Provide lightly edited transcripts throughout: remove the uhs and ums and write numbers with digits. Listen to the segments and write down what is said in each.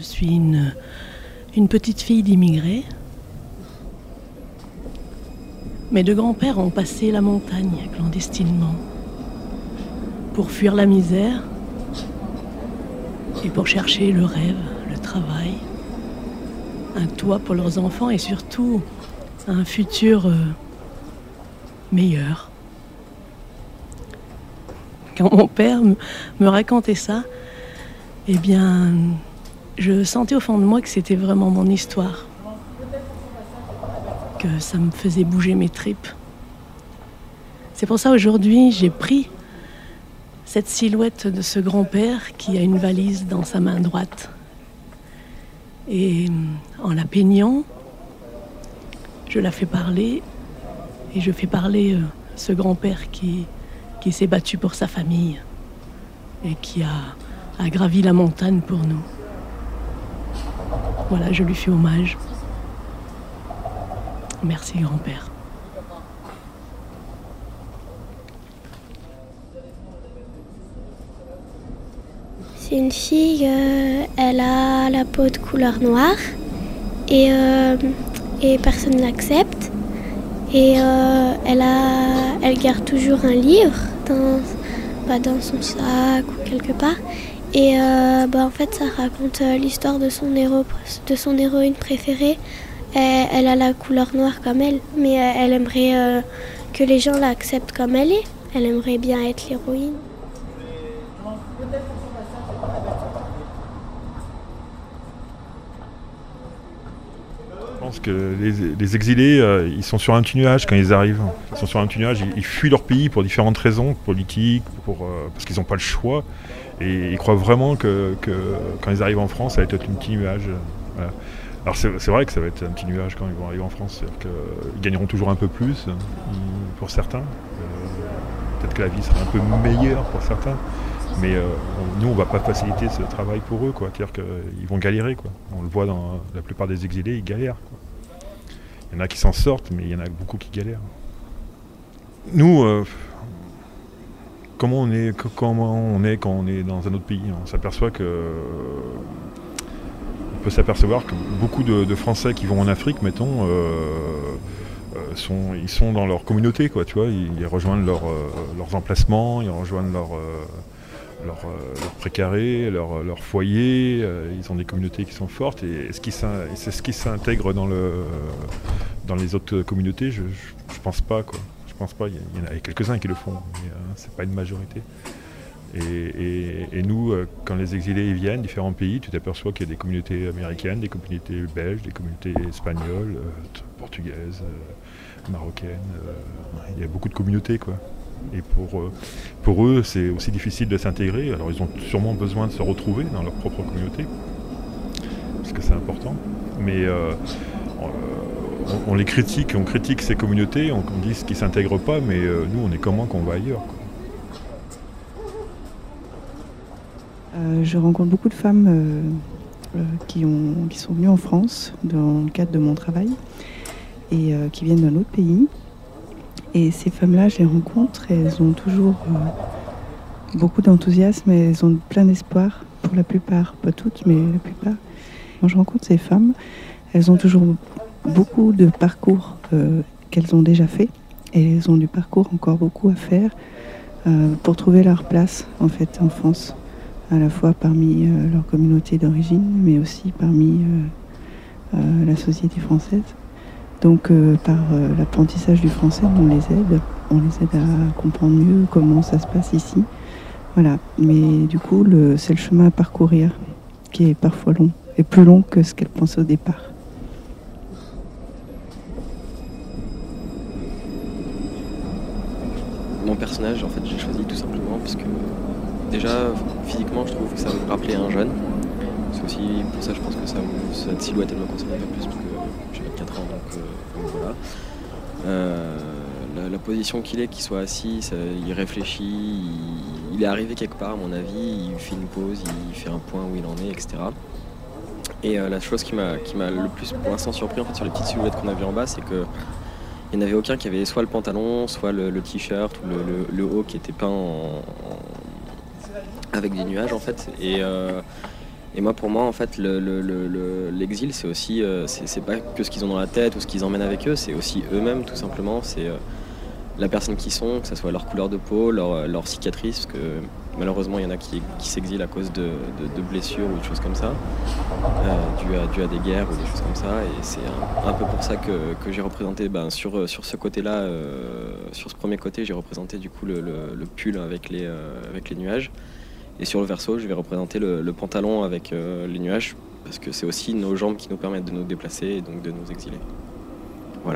suis une petite fille d'immigrés. Mes deux grands-pères ont passé la montagne clandestinement pour fuir la misère et pour chercher le rêve, le travail, un toit pour leurs enfants et surtout un futur meilleur. Quand mon père me racontait ça, eh bien, je sentais au fond de moi que c'était vraiment mon histoire, que ça me faisait bouger mes tripes. C'est pour ça aujourd'hui, j'ai pris cette silhouette de ce grand-père qui a une valise dans sa main droite. Et en la peignant, je la fais parler et je fais parler ce grand-père qui s'est battu pour sa famille et qui a gravi la montagne pour nous. Voilà, je lui fais hommage. Merci grand-père. C'est une fille, elle a la peau de couleur noire et personne ne l'accepte. Et elle garde toujours un livre dans son sac ou quelque part. Et en fait, ça raconte l'histoire de son héroïne préférée. Elle a la couleur noire comme elle, mais elle aimerait que les gens l'acceptent comme elle est. Elle aimerait bien être l'héroïne. Je pense que les exilés, ils sont sur un petit nuage quand ils arrivent. Ils sont sur un petit nuage, ils fuient leur pays pour différentes raisons, politiques, parce qu'ils n'ont pas le choix. Et ils croient vraiment que quand ils arrivent en France, ça va être un petit nuage. Voilà. Alors c'est vrai que ça va être un petit nuage quand ils vont arriver en France. C'est-à-dire qu'ils gagneront toujours un peu plus pour certains. Peut-être que la vie sera un peu meilleure pour certains. Mais nous, on ne va pas faciliter ce travail pour eux, quoi. C'est-à-dire qu'ils vont galérer, quoi. On le voit dans la plupart des exilés, ils galèrent, quoi. Il y en a qui s'en sortent, mais il y en a beaucoup qui galèrent. Nous, comment on est quand on est dans un autre pays? On s'aperçoit on peut s'apercevoir que beaucoup de Français qui vont en Afrique, mettons, ils sont dans leur communauté, quoi. Tu vois, ils rejoignent leurs emplacements, ils rejoignent leurs précarés, leur foyer, ils ont des communautés qui sont fortes et c'est ce qui s'intègre dans les autres communautés, je pense pas, quoi. Je pense pas, il y en a quelques-uns qui le font, mais c'est pas une majorité. Et nous, quand les exilés y viennent, différents pays, tu t'aperçois qu'il y a des communautés américaines, des communautés belges, des communautés espagnoles, portugaises, marocaines, il y a beaucoup de communautés, quoi. Et pour eux, c'est aussi difficile de s'intégrer. Alors ils ont sûrement besoin de se retrouver dans leur propre communauté, parce que c'est important. Mais on les critique, on critique ces communautés, on dit ce qui ne s'intègre pas, mais nous, on est comment qu'on va ailleurs, quoi. Je rencontre beaucoup de femmes qui sont venues en France dans le cadre de mon travail et qui viennent d'un autre pays. Et ces femmes-là, je les rencontre et elles ont toujours beaucoup d'enthousiasme et elles ont plein d'espoir, pour la plupart, pas toutes, mais la plupart. Quand je rencontre ces femmes, elles ont toujours beaucoup de parcours qu'elles ont déjà fait et elles ont du parcours encore beaucoup à faire pour trouver leur place en fait en France, à la fois parmi leur communauté d'origine, mais aussi parmi la société française. Donc par l'apprentissage du français, on les aide à comprendre mieux comment ça se passe ici. Voilà. Mais du coup, c'est le chemin à parcourir qui est parfois long, et plus long que ce qu'elles pensaient au départ. Mon personnage, en fait, j'ai choisi tout simplement parce que déjà, physiquement, je trouve que ça va me rappeler un jeune. C'est aussi pour ça, je pense que cette silhouette, elle me concerne un peu plus parce que j'ai 24 ans, donc voilà. La position qu'il soit assis, il réfléchit, il est arrivé quelque part à mon avis, il fait une pause, il fait un point où il en est, etc. Et la chose qui m'a le plus pour l'instant surpris en fait, sur les petites silhouettes qu'on a vues en bas, c'est que il n'y en avait aucun qui avait soit le pantalon, soit le t-shirt ou le haut qui était peint avec des nuages en fait. Et Et moi, pour moi, en fait, l'exil, c'est aussi, c'est pas que ce qu'ils ont dans la tête ou ce qu'ils emmènent avec eux, c'est aussi eux-mêmes, tout simplement. C'est la personne qu'ils sont, que ce soit leur couleur de peau, leur cicatrice, parce que malheureusement, il y en a qui s'exilent à cause de blessures ou de choses comme ça, dû à des guerres ou des choses comme ça. Et c'est un peu pour ça que j'ai représenté, sur ce côté-là, sur ce premier côté, j'ai représenté du coup le pull avec les nuages. Et sur le verso, je vais représenter le pantalon avec les nuages, parce que c'est aussi nos jambes qui nous permettent de nous déplacer et donc de nous exiler. Voilà.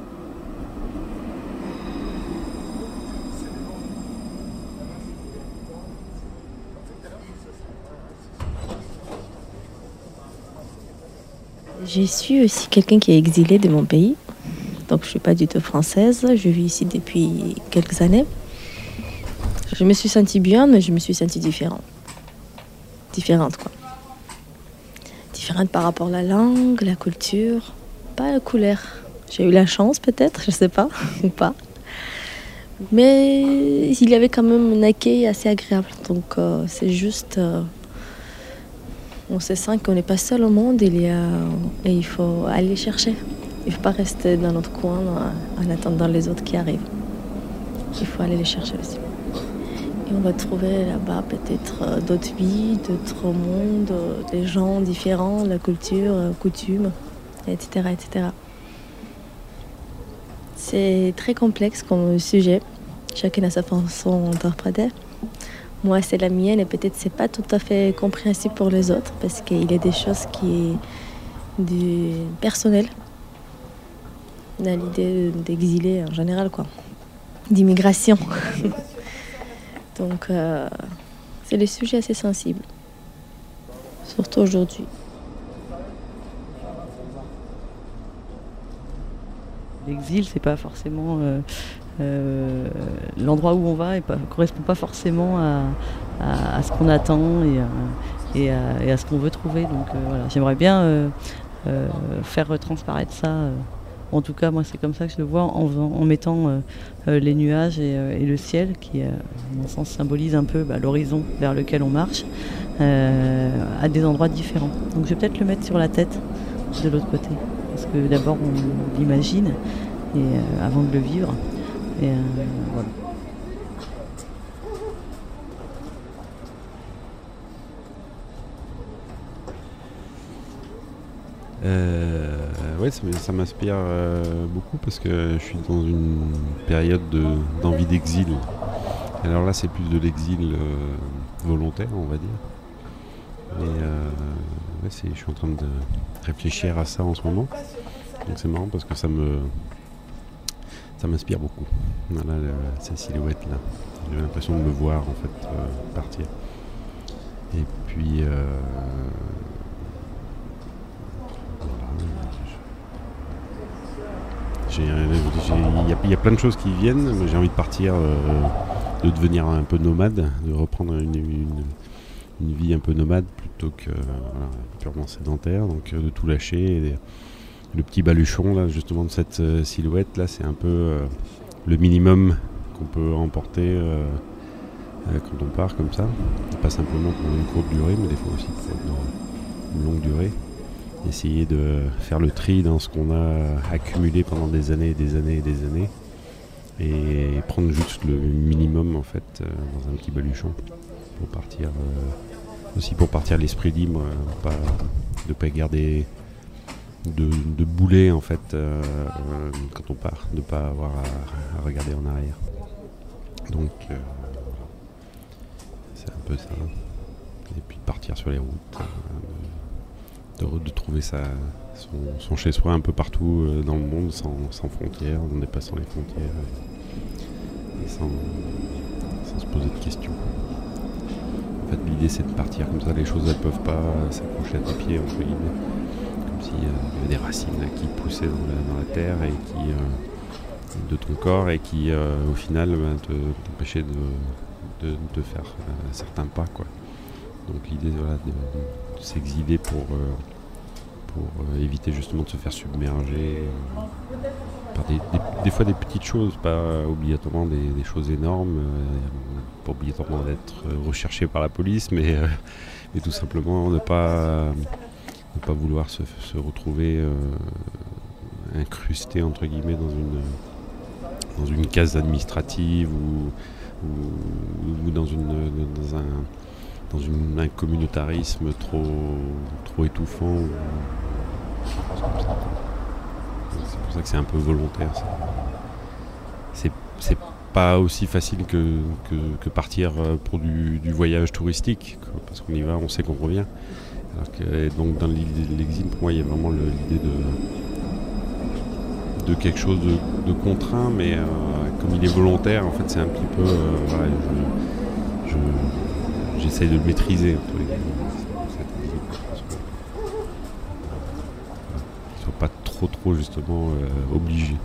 Je suis aussi quelqu'un qui est exilé de mon pays, donc je ne suis pas du tout française, je vis ici depuis quelques années. Je me suis sentie bien, mais je me suis sentie différente quoi. Différente par rapport à la langue, la culture, pas la couleur. J'ai eu la chance peut-être, je sais pas, ou pas. Mais il y avait quand même un accueil assez agréable, donc c'est juste... on se sent qu'on n'est pas seul au monde, et il faut aller chercher. Il ne faut pas rester dans notre coin en attendant les autres qui arrivent. Il faut aller les chercher aussi. Et on va trouver là-bas peut-être d'autres vies, d'autres mondes, des gens différents, la culture, coutumes, etc., etc. C'est très complexe comme sujet. Chacun a sa façon d'interpréter. Moi, c'est la mienne, et peut-être c'est pas tout à fait compréhensible pour les autres, parce qu'il y a des choses qui sont du personnel dans l'idée d'exiler en général, quoi, d'immigration. Donc, c'est des sujets assez sensibles, surtout aujourd'hui. L'exil, c'est pas forcément l'endroit où on va, et correspond pas forcément à ce qu'on attend et à ce qu'on veut trouver. Donc voilà, j'aimerais bien faire transparaître ça. En tout cas, moi, c'est comme ça que je le vois, en mettant les nuages et le ciel, qui, à mon sens, symbolise un peu l'horizon vers lequel on marche, à des endroits différents. Donc je vais peut-être le mettre sur la tête de l'autre côté, parce que d'abord on l'imagine avant de le vivre. Et voilà. Ouais, ça m'inspire beaucoup, parce que je suis dans une période d'envie d'exil. Alors là, c'est plus de l'exil volontaire, on va dire. Et ouais, je suis en train de réfléchir à ça en ce moment. Donc c'est marrant, parce que ça m'inspire beaucoup. Voilà, ces silhouettes-là. J'ai l'impression de me voir en fait partir. Et puis il y a plein de choses qui viennent, mais j'ai envie de partir, de devenir un peu nomade, de reprendre une vie un peu nomade plutôt que purement sédentaire, donc de tout lâcher. Le petit baluchon là, justement, de cette silhouette là, c'est un peu le minimum qu'on peut emporter quand on part comme ça, pas simplement pour une courte durée, mais des fois aussi pour une longue durée. Essayer de faire le tri dans ce qu'on a accumulé pendant des années et des années et des années, et prendre juste le minimum en fait dans un petit baluchon pour partir, aussi pour partir l'esprit libre, de pas garder de boulet en fait quand on part, de pas avoir à regarder en arrière. Donc c'est un peu ça. Et puis de partir sur les routes, de trouver son chez-soi un peu partout dans le monde, sans frontières, en dépassant les frontières et sans se poser de questions. En fait, l'idée c'est de partir comme ça, les choses elles peuvent pas s'accrocher à tes pieds, entre guillemets, comme s'il y avait des racines là, qui poussaient dans la terre et qui de ton corps, et qui au final t'empêchaient de faire certains pas, quoi. Donc l'idée, voilà, de s'exiler pour éviter justement de se faire submerger par des fois des petites choses, pas obligatoirement des choses énormes, pas obligatoirement d'être recherché par la police, mais et tout simplement ne pas vouloir se retrouver incrusté entre guillemets dans une case administrative ou dans un communautarisme trop étouffant. C'est pour ça que c'est un peu volontaire. C'est pas aussi facile que partir pour du voyage touristique, quoi, parce qu'on y va, on sait qu'on revient. Alors que, donc dans l'idée de l'exil, pour moi, il y a vraiment l'idée de quelque chose de contraint, mais comme il est volontaire, en fait, c'est un petit peu... voilà, j'essaye de le maîtriser. Entre les deux. Qu'ils ne soient pas trop justement obligés.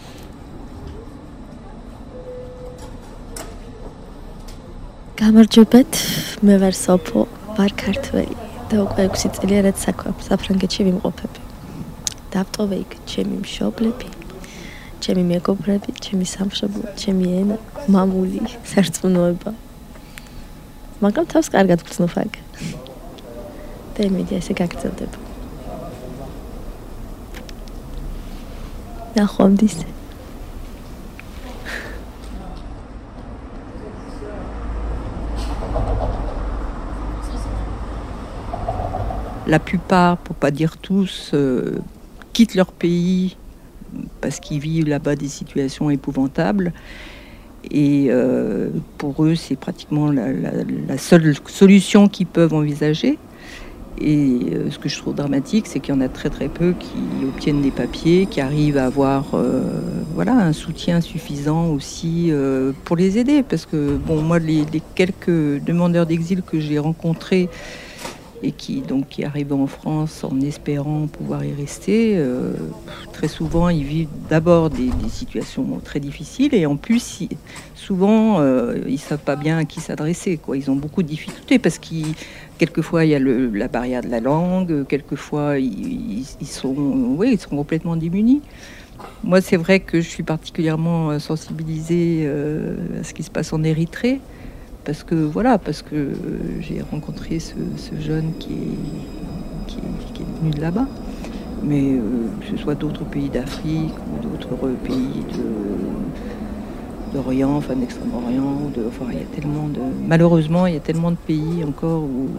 გამარჯობათ, მე ვარ სოფო, ვარ ქართველი და უკვე 6 წელია რაც საფრანგეთში ვიმყოფები. დავტოვე იქ ჩემი მშობლები, ჩემი მეგობრები, ჩემი სამშობლო, ჩემი ენა, მამული, სარწმუნოება. მაგრამ თავს კარგად ვგრძნობ აქ. და იმედია ესე გაგრძელდება. ნახვამდის. La plupart, pour pas dire tous, quittent leur pays parce qu'ils vivent là-bas des situations épouvantables. Et pour eux, c'est pratiquement la seule solution qu'ils peuvent envisager. Et ce que je trouve dramatique, c'est qu'il y en a très peu qui obtiennent des papiers, qui arrivent à avoir un soutien suffisant aussi pour les aider. Parce que bon, moi, les quelques demandeurs d'exil que j'ai rencontrés et qui arrivent en France en espérant pouvoir y rester, très souvent ils vivent d'abord des situations très difficiles et en plus souvent ils ne savent pas bien à qui s'adresser, quoi. Ils ont beaucoup de difficultés parce quelquefois il y a la barrière de la langue, quelquefois ils sont complètement démunis. Moi c'est vrai que je suis particulièrement sensibilisée à ce qui se passe en Érythrée. Parce que j'ai rencontré ce jeune qui est venu de là-bas. Mais que ce soit d'autres pays d'Afrique ou d'autres pays d'Orient, enfin d'Extrême-Orient, il y a tellement malheureusement, il y a tellement de pays encore où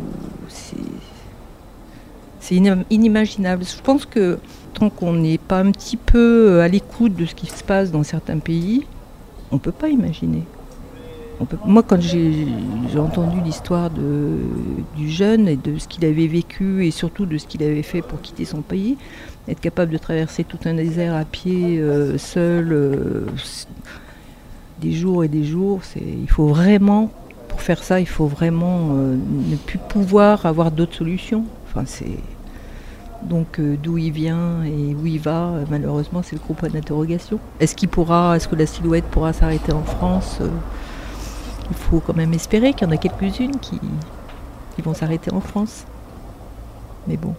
c'est inimaginable. Je pense que tant qu'on n'est pas un petit peu à l'écoute de ce qui se passe dans certains pays, on ne peut pas imaginer. Moi, quand j'ai entendu l'histoire du jeune et de ce qu'il avait vécu et surtout de ce qu'il avait fait pour quitter son pays, être capable de traverser tout un désert à pied, seul, des jours et des jours, pour faire ça, il faut vraiment ne plus pouvoir avoir d'autres solutions. Enfin, donc d'où il vient et où il va, malheureusement, c'est le gros point d'interrogation. Est-ce que la silhouette pourra s'arrêter en France ? Il faut quand même espérer qu'il y en a quelques-unes qui vont s'arrêter en France. Mais bon.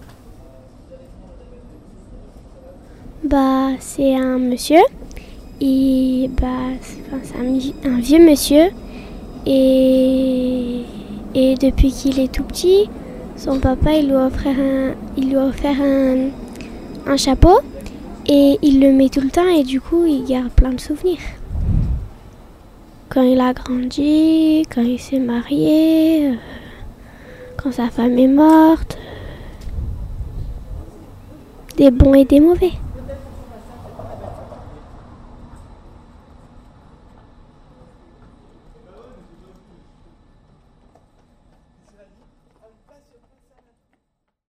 C'est un monsieur. C'est un vieux monsieur. Et depuis qu'il est tout petit, son papa il lui a offert un chapeau. Et il le met tout le temps et du coup il garde plein de souvenirs. Quand il a grandi, quand il s'est marié, quand sa femme est morte, des bons et des mauvais.